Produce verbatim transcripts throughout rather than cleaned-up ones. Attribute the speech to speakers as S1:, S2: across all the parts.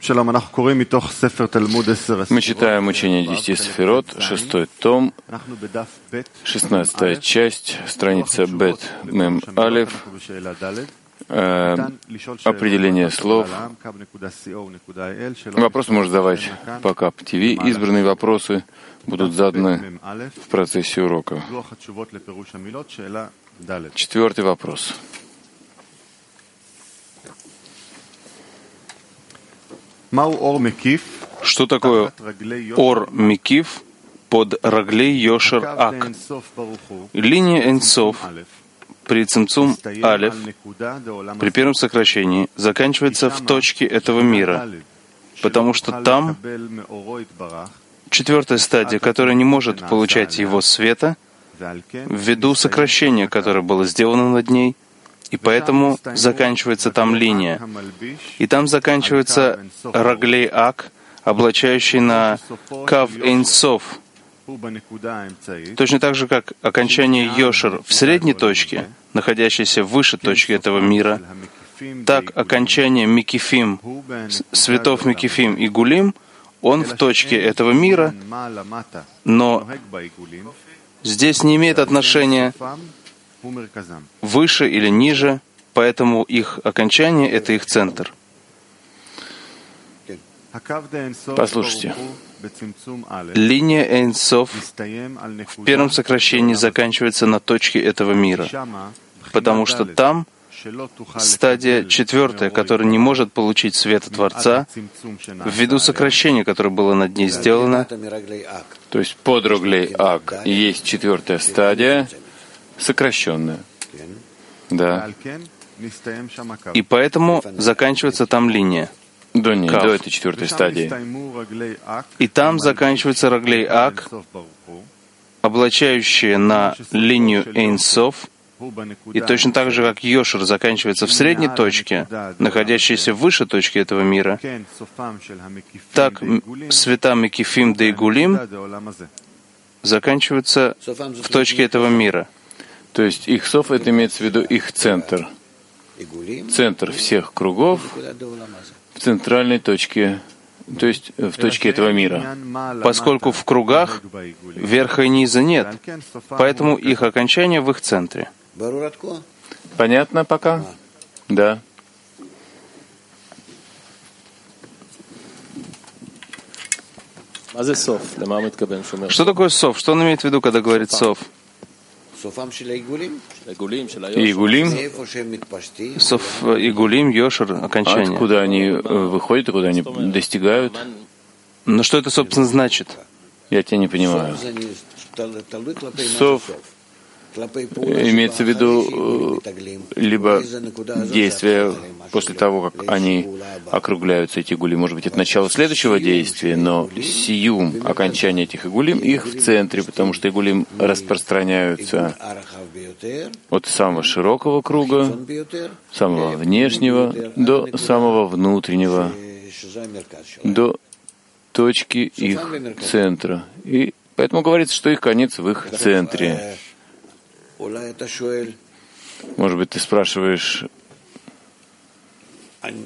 S1: читаем учение десяти сефирот, шестой том, шестнадцатая часть, страница Бет Мем Алеф, э, определение слов. Вопрос можно задавать по КАП ТВ. Избранные вопросы будут заданы в процессе урока. Четвертый вопрос. Что такое ор мекиф под раглей йошер ак? Линия энсов при цимцум алеф, при первом сокращении, заканчивается в точке этого мира, потому что там четвертая стадия, которая не может получать его света, ввиду сокращения, которое было сделано над ней, и поэтому заканчивается там линия. И там заканчивается раглей ак, облачающий на кав эйнсов. Точно так же, как окончание йошер в средней точке, находящейся выше точки этого мира, так окончание микифим, светов микифим и гулим, он в точке этого мира, но здесь не имеет отношения выше или ниже, поэтому их окончание — это их центр. Послушайте. Линия Эйнсов в первом сокращении заканчивается на точке этого мира, потому что там стадия четвертая, которая не может получить света Творца, ввиду сокращения, которое было над ней сделано, то есть под раглей ак есть четвертая стадия, сокращенная. Да. И поэтому заканчивается там линия. До ней, до этой четвертой стадии. И там заканчивается раглей ак, облачающие на линию эйнсов, и точно так же, как йошер заканчивается в средней точке, находящейся выше точки этого мира, так света мекифим да игулим заканчиваются в точке этого мира. То есть их сов — это имеется в виду их центр. Центр всех кругов в центральной точке, то есть в точке этого мира. Поскольку в кругах верха и низа нет, поэтому их окончание в их центре. Понятно пока? Да. Что такое сов? Что он имеет в виду, когда говорит сов? Игулим, Соф, Игулим, Йошер, окончание. Откуда они выходят и куда они достигают? Но что это, собственно, значит? Я тебя не понимаю. Соф имеется в виду либо действие после того, как они округляются, эти игулим, может быть, это начало следующего действия, но сиюм, окончание этих игулим, их в центре, потому что игулим распространяются от самого широкого круга, самого внешнего, до самого внутреннего, до точки их центра. И поэтому говорится, что их конец в их центре. Может быть, ты спрашиваешь, то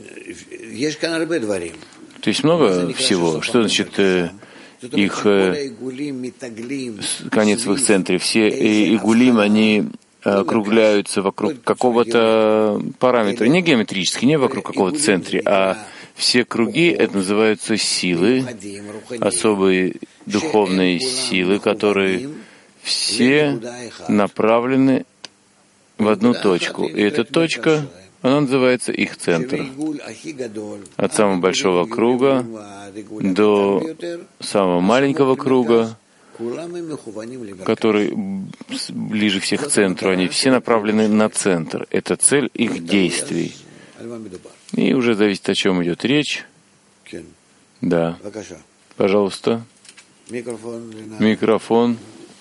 S1: есть много всего. Что значит э, их э, конец в их центре? Все э, игулим, они округляются вокруг какого-то параметра, не геометрически, не вокруг какого-то центра, а все круги — это называются силы, особые духовные силы, которые все направлены в одну точку. И эта точка, она называется их центр. От самого большого круга до самого маленького круга, который ближе всех к центру, они все направлены на центр. Это цель их действий. И уже зависит, о чем идет речь. Да. Пожалуйста. Микрофон.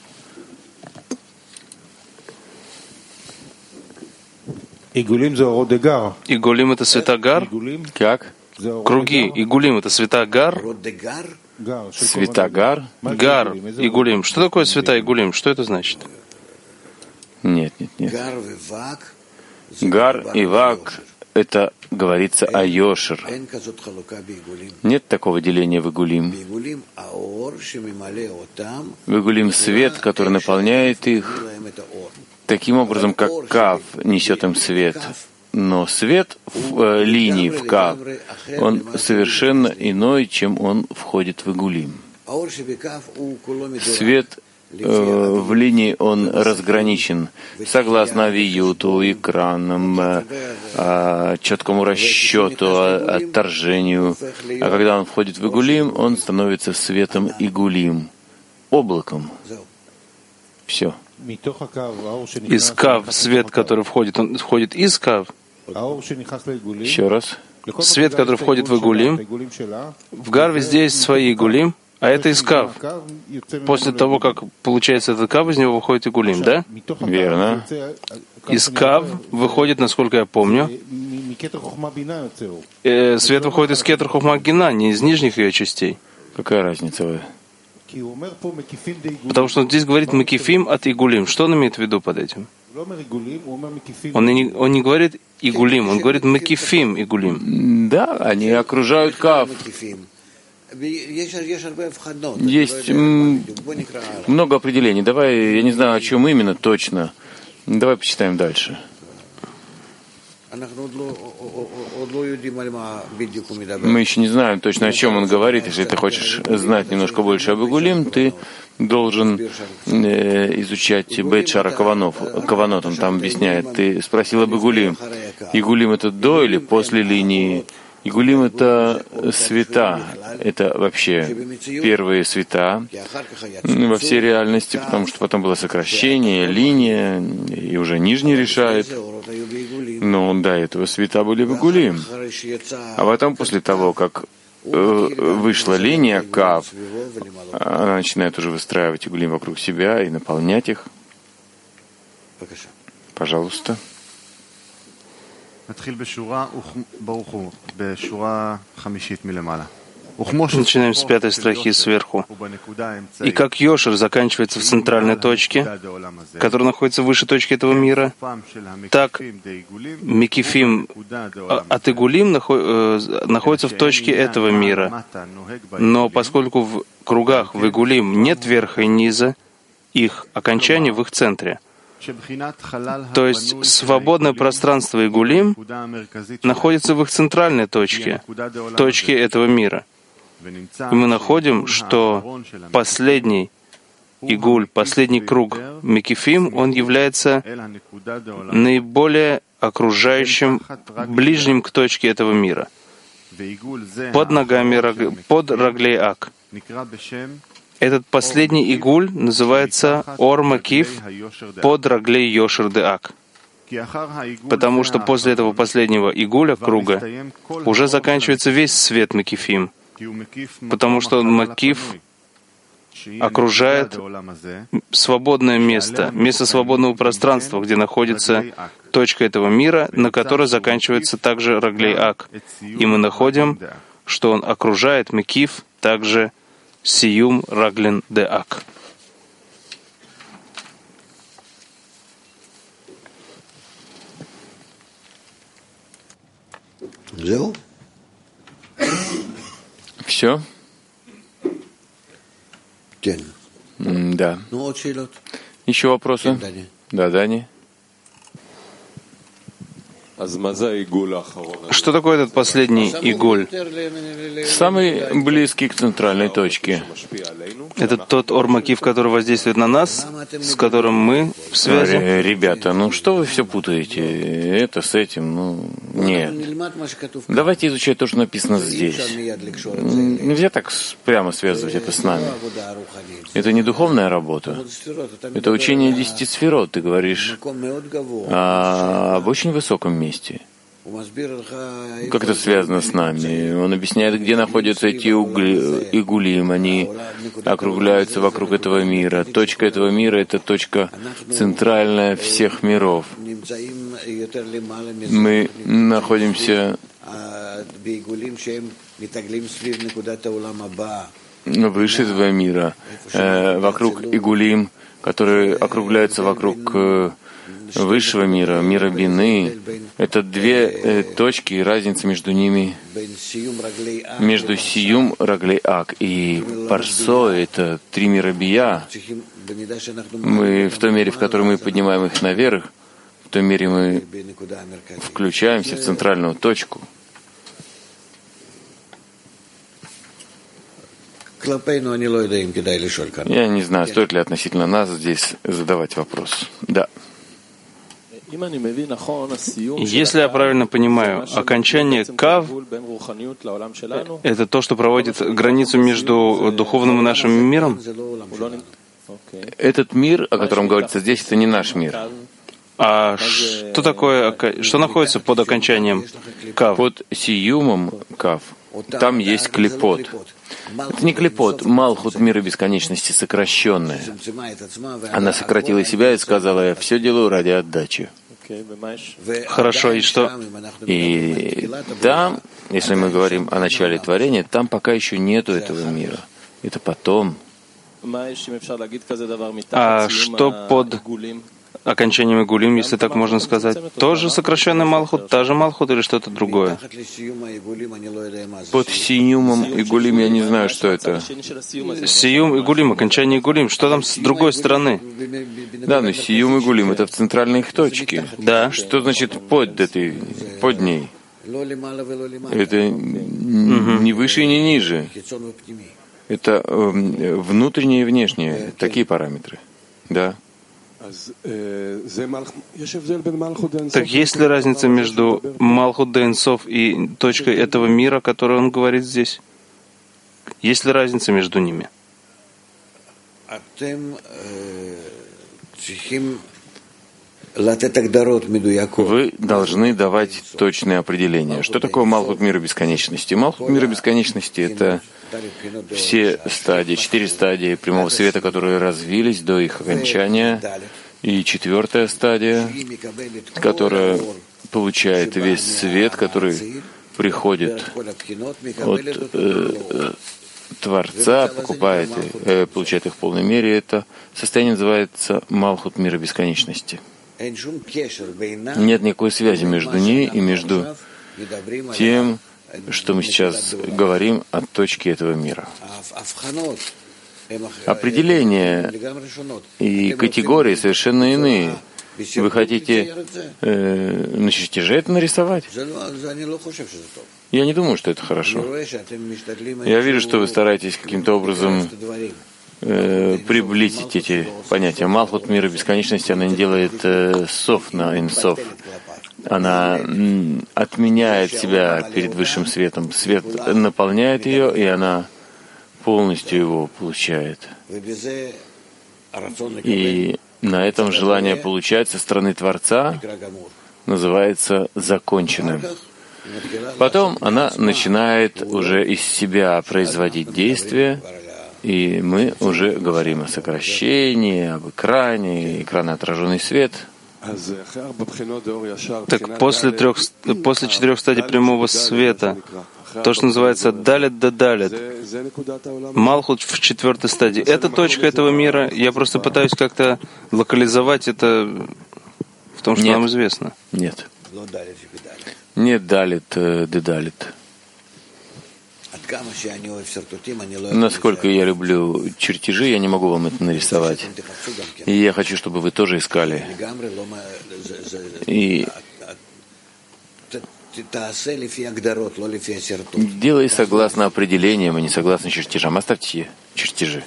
S2: Игулим — это светогар.
S1: Как?
S2: Круги. Игулим — это светогар.
S1: Светогар?
S2: Гар. Игулим. Что такое света Игулим? Что это значит?
S1: Нет, нет, нет. Гар и вак
S3: это говорится о Йошер. Нет такого деления в Игулим. В Игулим свет, который наполняет их, таким образом, как Кав несет им свет. Но свет в э, линии в Кав, он совершенно иной, чем он входит в Игулим. Свет в линии он разграничен согласно авиюту, экранам, четкому расчету, отторжению. А когда он входит в Игулим, он становится светом Игулим, облаком. Все.
S1: Из Кав свет, который входит, он входит из Кав.
S3: Еще раз.
S1: Свет, который входит в Игулим. В Гар везде есть свои Игулим. А это из Кав. После того, как получается этот Кав, из него выходит Игулим, да?
S3: Верно.
S1: Из Кав выходит, насколько я помню, э, свет выходит из Кетер Хохма Гина, не из нижних ее частей.
S3: Какая разница?
S1: Потому что он здесь говорит Мекифим от Игулим. Что он имеет в виду под этим? Он не, он не говорит Игулим, он говорит Мекифим Игулим.
S3: Да, они окружают Кав. Есть м- много определений. Давай, я не знаю, о чем именно точно. Давай почитаем дальше. Мы еще не знаем точно, о чем он говорит. Если ты хочешь знать немножко больше об Игулим, ты должен э, изучать Бейт Шара Каванот. Каванот, он там объясняет. Ты спросил об Игулим. Игулим — это до или после линии? Игулим — это света, это вообще первые света во всей реальности, потому что потом было сокращение, линия, и уже нижний решает. Но до этого света были в Игулим. А потом, после того, как вышла линия Кав, она начинает уже выстраивать Игулим вокруг себя и наполнять их. Пожалуйста.
S1: Начинаем с пятой строчки сверху. И как Йошер заканчивается в центральной точке, которая находится выше точки этого мира, так Мекифим от Игулим находится в точке этого мира. Но поскольку в кругах в Игулим нет верха и низа, их окончание в их центре. То есть свободное пространство Игулим находится в их центральной точке, точке этого мира. И мы находим, что последний Игуль, последний круг Мекифим, он является наиболее окружающим, ближним к точке этого мира, под ногами, под Раглей-Ак. Этот последний Игуль называется Ор Макиф под Раглей Йошер де Ак. Потому что после этого последнего Игуля, круга, уже заканчивается весь свет Макифим. Потому что Макиф окружает свободное место, место свободного пространства, где находится точка этого мира, на которой заканчивается также Раглей Ак. И мы находим, что он окружает Макиф также Сиюм Раглин де Ак.
S3: Все? Да. Еще вопросы? Да, Дани.
S1: Что такое этот последний Игуль?
S3: Самый близкий к центральной точке.
S1: Это тот Ор Макиф, который воздействует на нас, с которым мы в связи?
S3: Ребята, ну что вы все путаете? Это с этим, ну, нет. Давайте изучать то, что написано здесь. Нельзя так прямо связывать это с нами. Это не духовная работа. Это учение десяти сферот. Ты говоришь а, об очень высоком месте. Как это связано с нами? Он объясняет, где находятся эти угли, игулим. Они округляются вокруг этого мира. Точка этого мира — это точка центральная всех миров. Мы находимся выше этого мира, э, вокруг Игулим, которые округляются вокруг э, высшего мира, мира Бины. Это две э, точки, и разница между ними, между Сиюм, Раглей Ак и Парсо, это три мира Бия. Мы в той мере, в которой мы поднимаем их наверх, в той мере мы включаемся в центральную точку. Я не знаю, стоит ли относительно нас здесь задавать вопрос. Да.
S1: Если я правильно понимаю, окончание Кав — это то, что проводит границу между духовным и нашим миром?
S3: Этот мир, о котором говорится здесь, это не наш мир.
S1: А что такое, что находится под окончанием Кав?
S3: Под Сиюмом Кав. Там есть клипот. Это не клипот, Малхут мира бесконечности сокращенная. Она сократила себя и сказала: я все делаю ради отдачи.
S1: Хорошо, и что?
S3: И там, если мы говорим о начале творения, там пока еще нету этого мира. Это потом.
S1: А что под окончанием Игулим, если так можно сказать? Тоже сокращенный Малхут, та же Малхут или что-то другое?
S3: Под Сиюмом Игулим я не знаю, что это.
S1: Сиюм Игулим, окончание Игулим. Что там с другой стороны?
S3: Да, но Сиюм Игулим — это в центральной их точке.
S1: Да.
S3: Что значит под этой, под ней? Это не выше и не ниже. Это внутреннее и внешнее, такие параметры. Да.
S1: Так есть ли разница между Малхут де Энсоф и точкой этого мира, о которой он говорит здесь? Есть ли разница между ними?
S3: Вы должны давать точные определения. Что такое Малхут мира бесконечности? Малхут мира бесконечности — это все стадии, четыре стадии прямого света, которые развились до их окончания, и четвертая стадия, которая получает весь свет, который приходит от э, Творца, покупает, э, получает их в полной мере. Это состояние называется Малхут мира бесконечности. Нет никакой связи между ней и между тем, что мы сейчас говорим о точке этого мира. Определения и категории совершенно иные. Вы хотите э, на чертеже это нарисовать? Я не думаю, что это хорошо. Я вижу, что вы стараетесь каким-то образом э, приблизить эти понятия. Малхут мира бесконечности, она не делает э, сов на инсов. Она м, отменяет себя перед высшим светом. Свет наполняет ее, и она полностью его получает. И на этом желание получать со стороны Творца называется законченным. Потом она начинает уже из себя производить действия, и мы уже говорим о сокращении, об экране, экран отраженный свет.
S1: Так после трех, после четырех стадий прямого света, то, что называется далит да далит, Малхут в четвертой стадии, это точка этого мира. Я просто пытаюсь как-то локализовать это в том, что
S3: Нет.
S1: нам известно.
S3: Нет. Нет далит, да далит. Насколько я люблю чертежи, я не могу вам это нарисовать. И я хочу, чтобы вы тоже искали. И делай согласно определениям, а не согласно чертежам. Оставьте чертежи.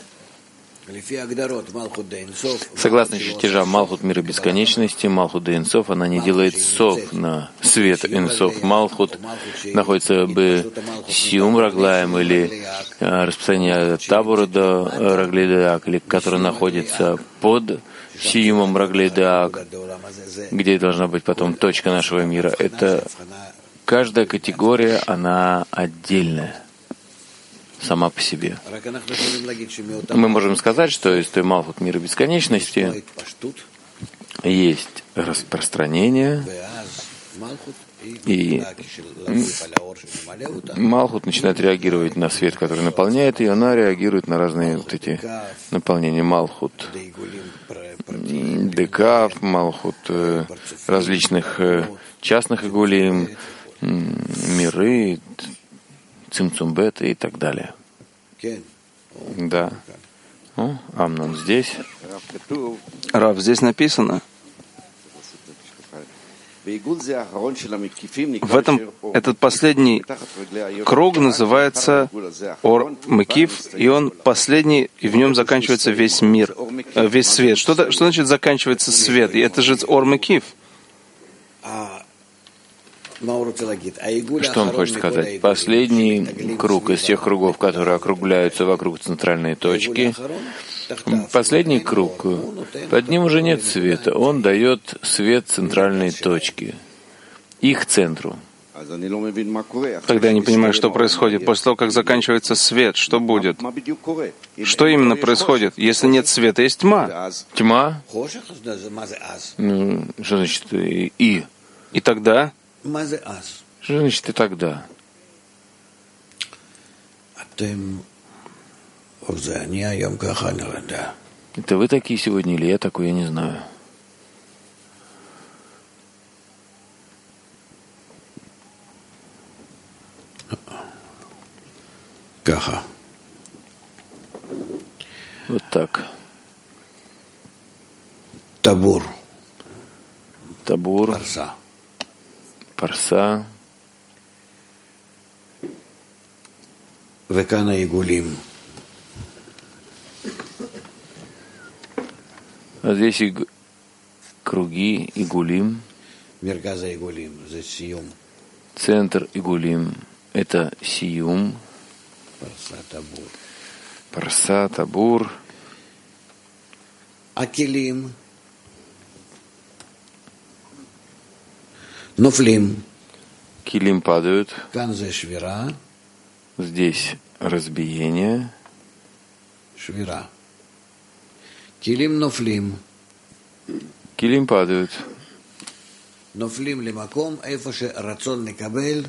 S3: Согласно чертежам Малхут мира бесконечности, Малхут де Энсоф, она не делает сов на свет Энсоф. Малхут находится бы Сиум Раглаем или распространение Табура до Раглейдаак, или который находится под Сиумом Раглейдаак, где должна быть потом точка нашего мира. Это каждая категория, она отдельная сама по себе. Мы можем сказать, что из той Малхут мира бесконечности есть распространение, И Малхут начинает реагировать на свет, который наполняет ее, она реагирует на разные вот эти наполнения. Малхут Декав, Малхут различных частных игулим, миры, цимцумбеты и так далее. Да. О, Амнон здесь.
S1: Рав, здесь написано. В этом этот последний круг называется Ор Мекив, и он последний, и в нем заканчивается весь мир, весь свет. Что, что значит заканчивается свет? И это же Ор Мекив.
S3: Что он хочет сказать? Последний круг из тех кругов, которые округляются вокруг центральной точки, последний круг, под ним уже нет света, он дает свет центральной точки, их центру.
S1: Тогда я не понимаю, что происходит. После того, как заканчивается свет, что будет? Что именно происходит? Если нет света, есть тьма.
S3: Тьма? Ну, что значит «и»?
S1: И тогда?
S3: Что значит «и тогда»? Это вы такие сегодня или я такой, я не знаю.
S4: Каха.
S3: Вот так.
S4: Табур.
S3: Табур.
S4: Парса.
S3: Парса.
S4: Векана игулим.
S3: А здесь и круги игулим.
S4: Мерказа игулим. Здесь сиюм.
S3: Центр игулим. Это сиюм.
S4: Парса табур.
S3: Парса табур.
S4: Акилим. Нофлим.
S3: Килим падают.
S4: Канзе швира.
S3: Здесь разбиение.
S4: Швира. Килим нофлим.
S3: Килим падают.
S4: Нофлим лимаком, эйфоше рацион ликабель.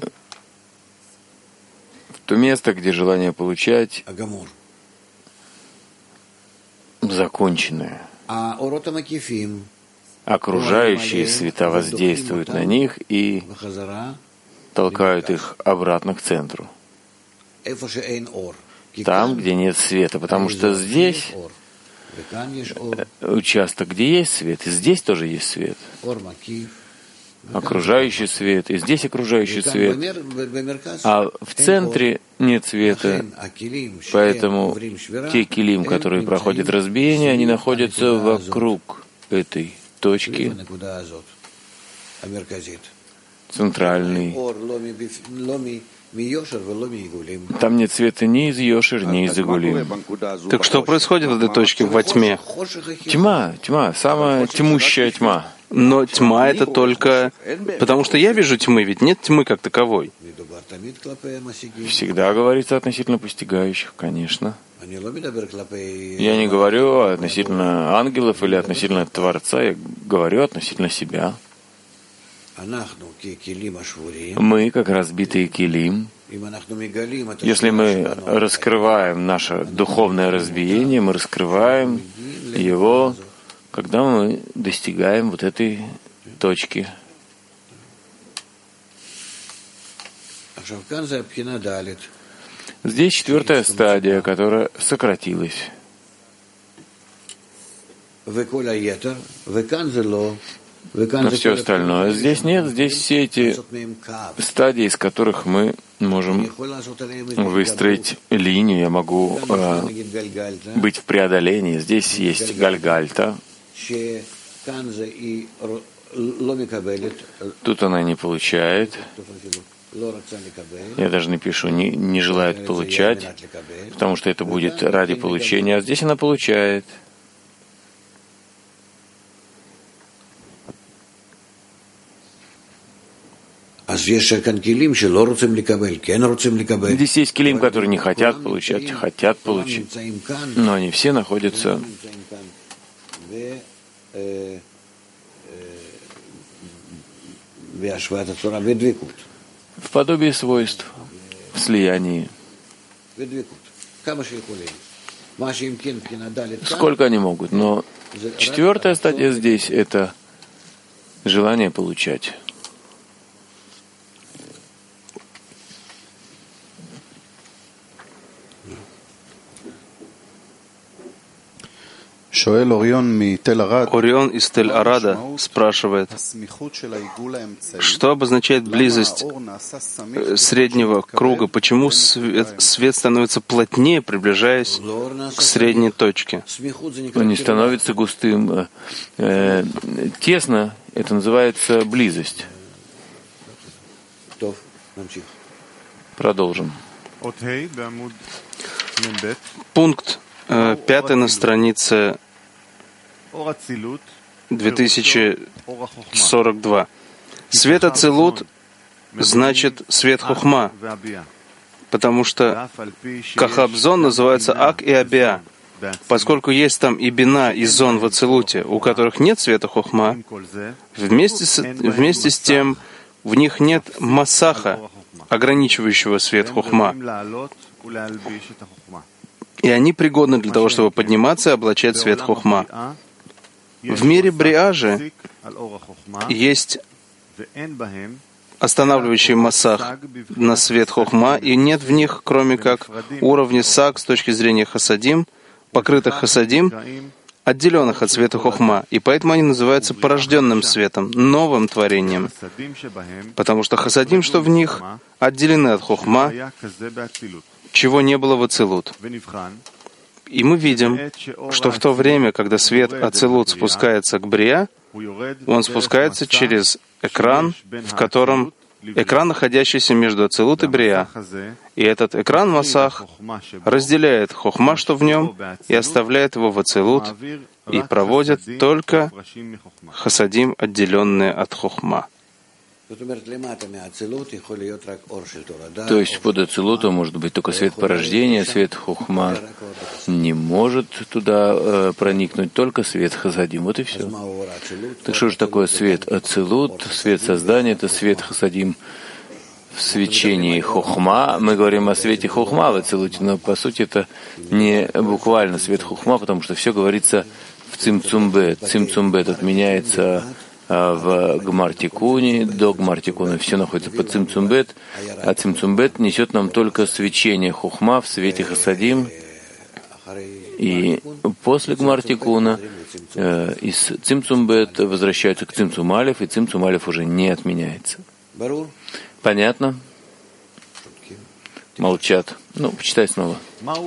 S3: В то место, где желание получать
S4: Агамур.
S3: законченное.
S4: А орота макифим.
S3: Окружающие света воздействуют на них и толкают их обратно к центру. Там, где нет света, потому что здесь участок, где есть свет, и здесь тоже есть свет. Окружающий свет, и здесь окружающий свет. А в центре нет света, поэтому те килим, которые проходят разбиение, они находятся вокруг этой точки, центральный. Там нет света ни из Йошер, ни из Игулим.
S1: Так что происходит в этой точке во тьме?
S3: Тьма, тьма, самая тьмущая тьма.
S1: Но тьма — это только... Потому что я вижу тьмы, ведь нет тьмы как таковой.
S3: Всегда говорится относительно постигающих, конечно. Я не говорю относительно ангелов или относительно Творца, я говорю относительно себя. Мы, как разбитые килим, если мы раскрываем наше духовное разбиение, мы раскрываем его, когда мы достигаем вот этой точки. Здесь четвертая стадия, которая сократилась. Но все остальное здесь нет, здесь все эти стадии, из которых мы можем выстроить линию. Я могу э, быть в преодолении. Здесь есть гальгальта. Тут она не получает. Я даже не пишу, не, не желает получать, потому что это будет ради получения, а здесь она получает.
S4: Здесь есть
S3: килим, которые не хотят получать, хотят получить, но они все находятся в подобии свойств, в слиянии. Сколько они могут, но четвертая стадия здесь — это желание получать.
S1: Орион из Тель-Арада спрашивает, что обозначает близость среднего круга, почему свет, свет становится плотнее, приближаясь к средней точке?
S3: Он не становится густым. Э, тесно, это называется близость. Продолжим.
S1: Пункт э, пятый на странице две тысячи сорок два. Свет Ацилут значит свет Хохма, потому что Кахабзон называется Ак и Абиа. Поскольку есть там и Бина, и Зон в Ацилуте, у которых нет света Хохма, вместе с, вместе с тем в них нет Масаха, ограничивающего свет Хохма. И они пригодны для того, чтобы подниматься и облачать свет Хохма. В мире Бриа же есть останавливающий массах на свет Хохма, и нет в них, кроме как уровня Саг с точки зрения Хасадим, покрытых Хасадим, отделенных от света Хохма, и поэтому они называются порожденным светом, новым творением, потому что Хасадим, что в них, отделены от Хохма, чего не было в Ацилут. И мы видим, что в то время, когда свет Ацилут спускается к Брия, он спускается через экран, в котором экран, находящийся между Ацилут и Брия. И этот экран Масах разделяет Хохма, что в нем, и оставляет его в Ацилут, и проводит только Хасадим, отделенные от Хохма.
S3: То есть под Ацилутом может быть только свет порождения, свет Хохма не может туда э, проникнуть, только свет Хасадим. Вот и все. Так что же такое свет Ацилут? Свет создания — это свет Хасадим в свечении Хохма. Мы говорим о свете Хохма в Ацилуте, но по сути это не буквально свет Хохма, потому что все говорится в Цимцумбет. Цимцумбет отменяется в Гмар-Тикуне, до Гмар-Тикуна все находится под Цимцумбет, а Цимцумбет несет нам только свечение Хохма в свете Хасадим, и после Гмар-Тикуна э, из Цимцумбет возвращаются к Цимцумалев, и Цимцумалев уже не отменяется. Понятно? Молчат. Ну, почитай снова.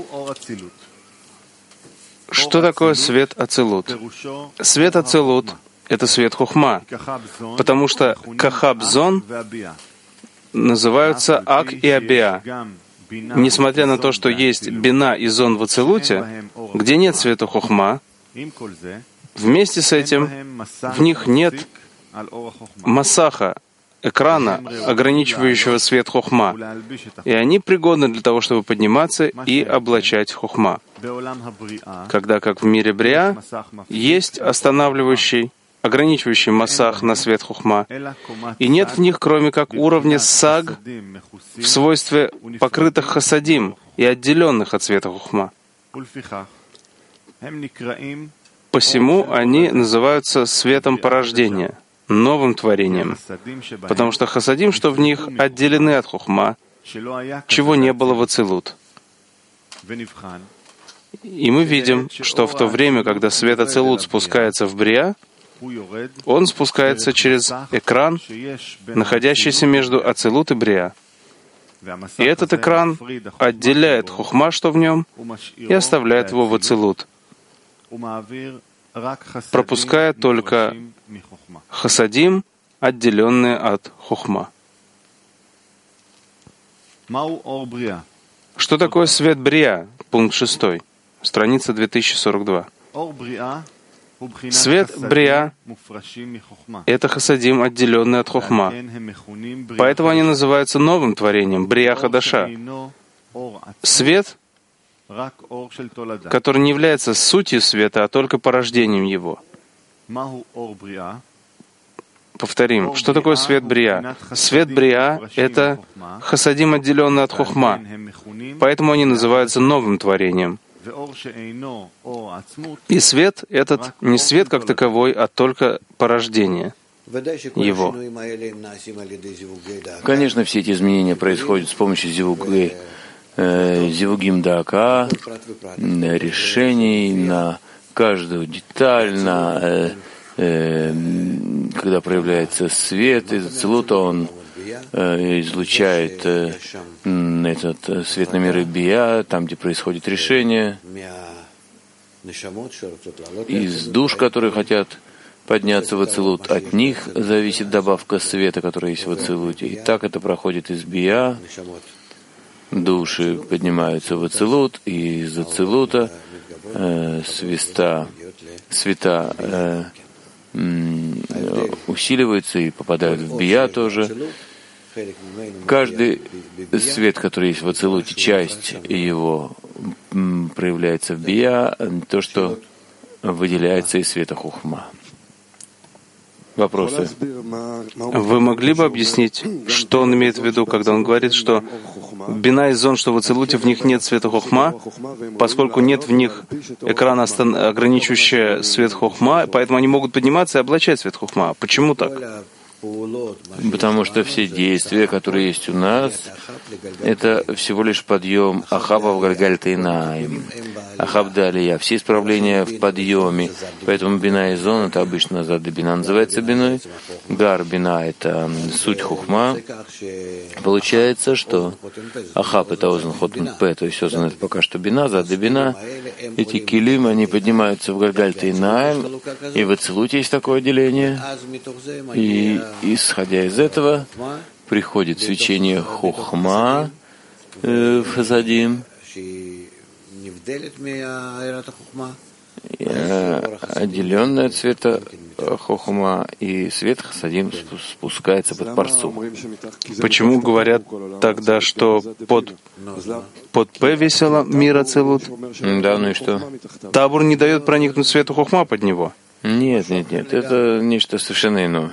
S1: Что такое свет Ацилут? Свет Ацилут — это свет Хохма, потому что Кахабзон называются Ак и Абиа. Несмотря на то, что есть Бина и Зон в Ацилуте, где нет света Хохма, вместе с этим в них нет Масаха, экрана, ограничивающего свет Хохма, и они пригодны для того, чтобы подниматься и облачать Хохма. Когда, как в мире Бриа, есть останавливающий, ограничивающий массах на свет Хохма, и нет в них, кроме как уровня Саг в свойстве покрытых Хасадим и отделенных от света Хохма. Посему они называются светом порождения, новым творением, потому что Хасадим, что в них, отделены от Хохма, чего не было в Ацилут. И мы видим, что в то время, когда свет Ацилут спускается в Бриа, он спускается через экран, находящийся между Ацилут и Бриа. И этот экран отделяет Хохма, что в нем, и оставляет его в Ацилут, пропуская только Хасадим, отделенные от Хохма. Что такое свет Бриа? Пункт шестой. Страница две тысячи сорок два. Свет Бриа — это Хасадим, отделенный от Хохма. Поэтому они называются новым творением, Бриа Хадаша. Свет, который не является сутью света, а только порождением его. Повторим, что такое свет Брия? Свет Брия — это хасадим, отделенный от хохма, поэтому они называются новым творением. И свет этот не свет как таковой, а только порождение его.
S3: Конечно, все эти изменения происходят с помощью зивугы, э, зивугим дака, решений на каждую деталь, на, э, э, когда проявляется свет из ацилута, он э, излучает э, этот свет на миры бия, там, где происходит решение, из душ, которые хотят подняться в ацилут, от них зависит добавка света, которая есть в ацилуте. И так это проходит из бия, души поднимаются в ацилут, и из ацилута э, света, света э, э, усиливаются и попадают в бия тоже. Каждый свет, который есть в ацилуте, часть его проявляется в бия, то, что выделяется из света хухма. Вопросы?
S1: Вы могли бы объяснить, что он имеет в виду, когда он говорит, что бина и зон, что в ацилуте в них нет света хохма, поскольку нет в них экрана, ограничивающего свет хохма, поэтому они могут подниматься и облачать свет хохма. Почему так?
S3: Потому что все действия, которые есть у нас, это всего лишь подъем Ахаба в Гальгальтейнаим. Ахаб далия. Все исправления в подъеме. Поэтому бина и зон — это обычно зад и бина называется биной. Гар бина — это суть хухма. Получается, что Ахаб — это озон хотун п, то есть озон — это пока что бина, зад и бина. Эти килим, они поднимаются в Гальгальтейнаим, и в ацилуте есть такое деление. И исходя из этого приходит свечение хохма э, в хасадим, отделенное от света хохма, и свет хасадим спускается под парсу.
S1: Почему говорят тогда, что под, под П весело мир ацилут?
S3: Да, ну и что?
S1: Табур не дает проникнуть свету хохма под него?
S3: Нет, нет, нет, это нечто совершенно иное.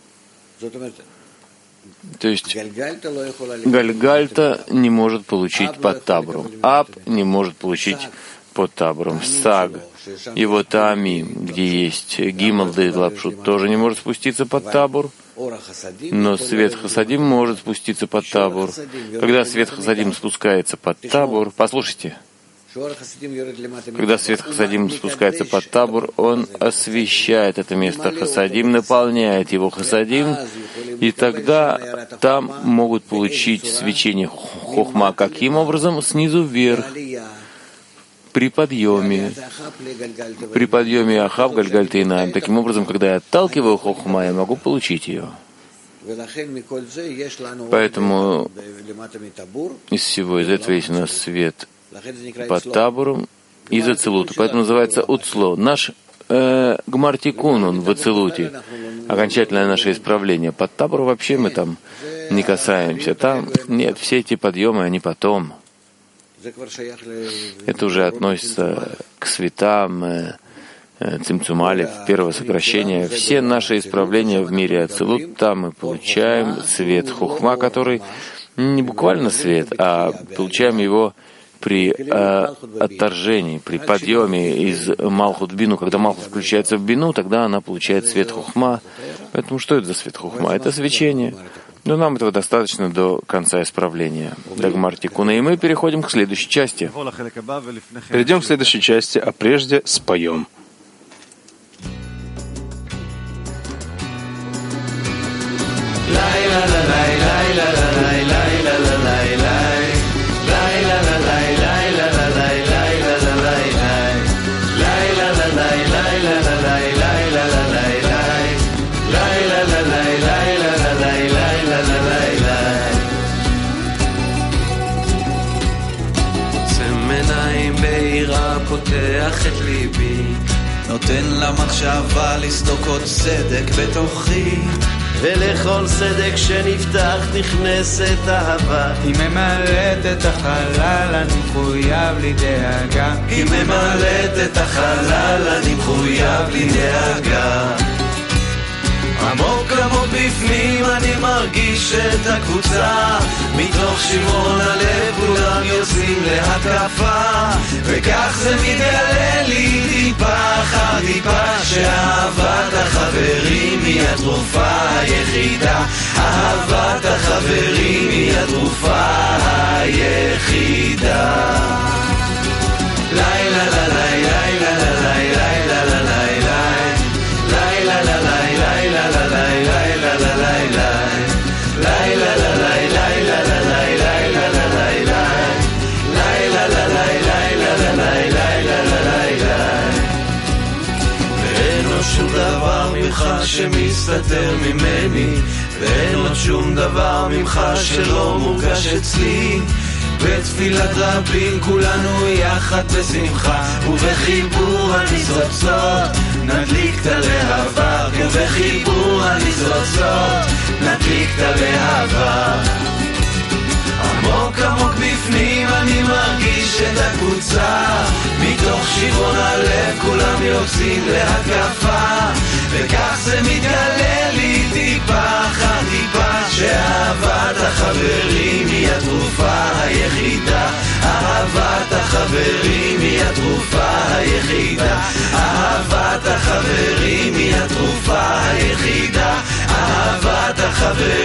S3: То есть Гальгальта не может получить под табором, Аб не может получить под табором, Саг, его Таамим, где есть Гимал Дейт Лапшут, тоже не может спуститься под табор, но свет Хасадим может спуститься под табор. Когда свет Хасадим спускается под табор, послушайте, когда свет Хасадим спускается под табор, он освещает это место Хасадим, наполняет его Хасадим, и тогда там могут получить свечение хохма. Каким образом? Снизу вверх, при подъеме, при подъеме Ахав Гальгальтейнаим. Таким образом, когда я отталкиваю хохма, я могу получить ее. Поэтому из всего из этого есть у нас свет под табором из ацилута. Поэтому называется уцло. Наш э, гмартикун, он в ацилуте. Окончательное наше исправление. Под табором вообще мы там не касаемся. Там нет, все эти подъемы, они потом. Это уже относится к светам э, э, Цимцумалев, первого сокращения. Все наши исправления в мире ацилут, там мы получаем свет хухма, который не буквально свет, а получаем его при э, отторжении, при подъеме из Малхут в бину. Когда Малхут включается в бину, тогда она получает свет хухма. Поэтому что это за свет хухма? Это свечение. Но нам этого достаточно до конца исправления, до Гмартикуна. И мы переходим к следующей части.
S1: Перейдем к следующей части, а прежде споем.
S5: פותח את ליבי, נותן למחשבה לסדוקות צדק בתוכי, ולכל סדק שנפתח נכנסת אהבה. היא ממלאת את החלל, אני מחויב לי דאגה. היא ממלאת את החלל, אני מחויב לי דאגה. עמוק עמוק בפנים אני מרגיש את הקבוצה, מתוך שברון הלב כולם יוצאים להתקפה, וכך זה מתגלה לי טיפה אחר טיפה, שאהבת החברים היא התרופה היחידה, אהבת החברים היא התרופה היחידה. לילה לילה לילה לילה לילה לילה שמסתתר ממני, ואין עוד שום דבר ממך שלא מורגש אצלי. בתפילת רבים כולנו יחד בשמחה, ובחיבור הניצוצות נדליק את הלהבה, ובחיבור הניצוצות נדליק את הלהבה. עמוק עמוק בפנים אני מרגיש את הקבוצה, מתוך שברון הלב כולם יוצאים להתקפה, וכך זה מתגלה לי טיפה אחר טיפה, שאהבת החברים היא התרופה היחידה, אהבת החברים היא התרופה היחידה, אהבת החברים היא התרופה היחידה, אהבת החברים